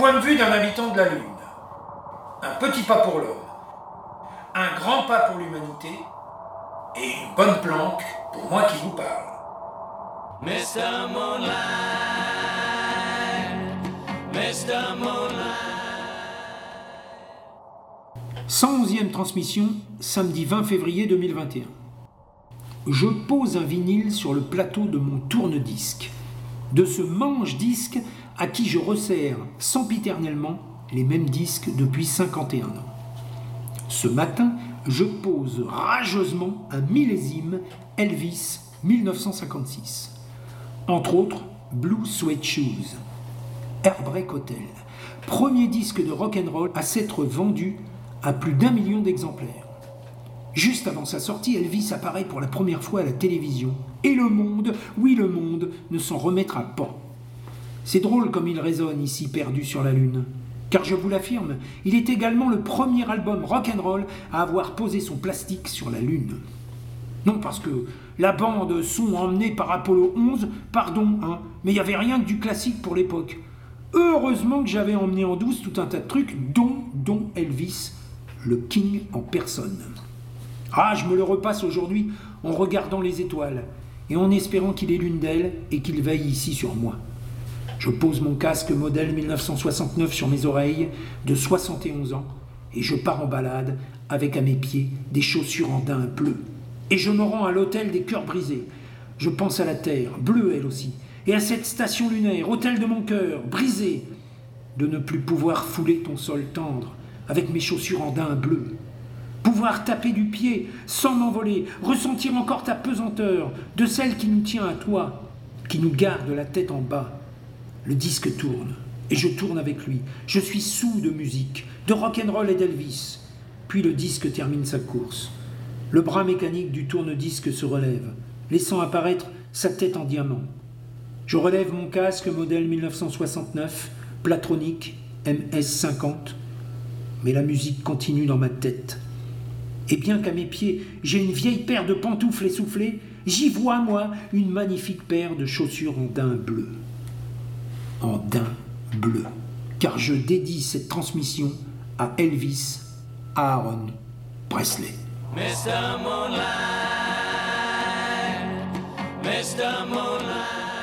point de vue d'un habitant de la Lune. Un petit pas pour l'homme, un grand pas pour l'humanité, et une bonne planque pour moi qui vous parle. Mr. Moonlight, Mr. Moonlight. 111e transmission, samedi 20 février 2021. Je pose un vinyle sur le plateau de mon tourne-disque, de ce manche-disque à qui je resserre sempiternellement les mêmes disques depuis 51 ans. Ce matin, je pose rageusement un millésime Elvis 1956. Entre autres, Blue Suede Shoes, Heartbreak Hotel, premier disque de rock'n'roll à s'être vendu à plus d'1 million d'exemplaires. Juste avant sa sortie, Elvis apparaît pour la première fois à la télévision. Et le monde, oui le monde, ne s'en remettra pas. C'est drôle comme il résonne ici perdu sur la Lune. Car je vous l'affirme, il est également le premier album rock'n'roll à avoir posé son plastique sur la Lune. Non parce que la bande son emmenée par Apollo 11, pardon, mais il n'y avait rien que du classique pour l'époque. Heureusement que j'avais emmené en douce tout un tas de trucs, dont Elvis, le King en personne. Ah, je me le repasse aujourd'hui en regardant les étoiles et en espérant qu'il est l'une d'elles et qu'il veille ici sur moi. Je pose mon casque modèle 1969 sur mes oreilles de 71 ans et je pars en balade avec à mes pieds des chaussures en daim bleu. Et je me rends à l'hôtel des cœurs brisés. Je pense à la Terre, bleue elle aussi, et à cette station lunaire, hôtel de mon cœur, brisé, de ne plus pouvoir fouler ton sol tendre avec mes chaussures en daim bleu. Pouvoir taper du pied sans m'envoler, ressentir encore ta pesanteur, de celle qui nous tient à toi, qui nous garde la tête en bas. Le disque tourne, et je tourne avec lui. Je suis saoul de musique, de rock'n'roll et d'Elvis. Puis le disque termine sa course. Le bras mécanique du tourne-disque se relève, laissant apparaître sa tête en diamant. Je relève mon casque modèle 1969, Platronic MS50, mais la musique continue dans ma tête. Et bien qu'à mes pieds, j'ai une vieille paire de pantoufles essoufflées, j'y vois, moi, une magnifique paire de chaussures en daim bleu. En daim bleu. Car je dédie cette transmission à Elvis Aaron Presley. Mr. Moonlight, Mr. Moonlight.